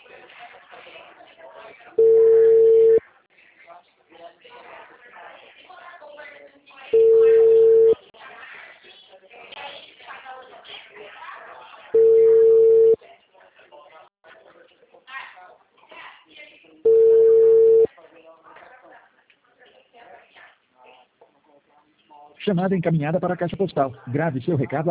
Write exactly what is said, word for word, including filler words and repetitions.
Chamada encaminhada para a caixa postal. Grave seu recado